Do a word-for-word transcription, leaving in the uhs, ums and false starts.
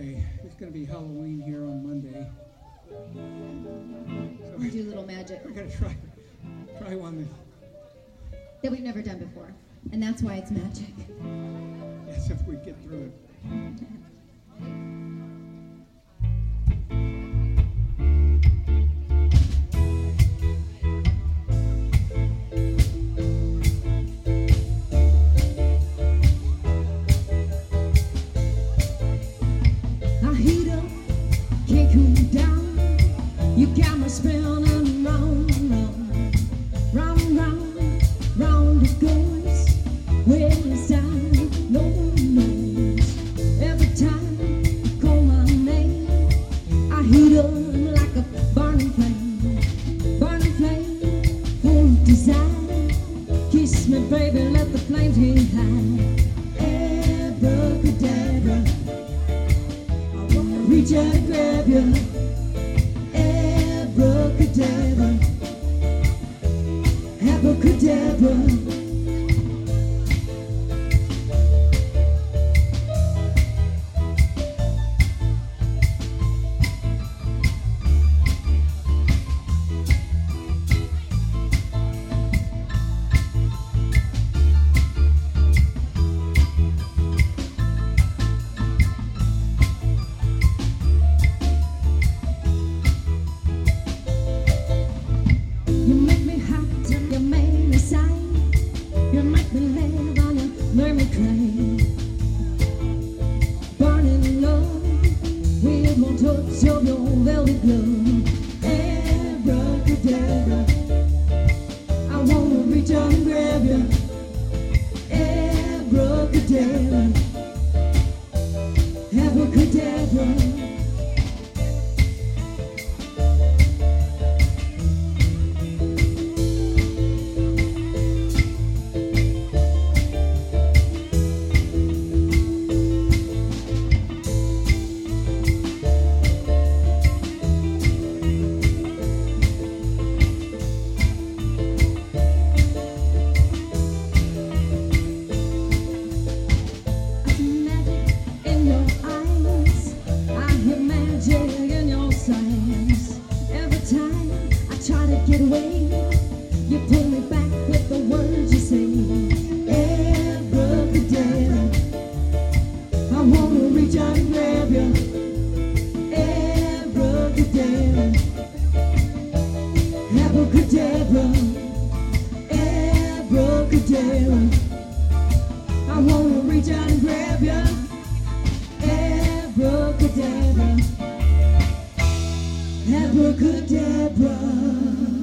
Okay, it's going to be Halloween here on Monday. So We do a little magic we're going to try try one. that we've never done before. And that's why it's magic. Yes, if we get through it. I heat up, can't cool down. You got me spinning round, round, round, round, round it goes. When it's time, no one knows. Every time you call my name, I heat up like a burning flame, burning flame, full of desire. Kiss me, baby, let the flames get high. Abracadabra, reach out and grab you. Abracadabra, abracadabra. You make me hot and you make me sigh. You make me live on a mermaid train. Burning in love with one touch of your velvet glove. Abracadabra, I wanna reach out and grab you. Abracadabra, abracadabra. Magic in your eyes, I hear magic in your sighs. Every time I try to get away, you pull me back with the words you say. Abracadabra, I wanna reach out and grab you. Abracadabra, abracadabra, abracadabra. I wanna reach out and grab ya. Abracadabra, abracadabra.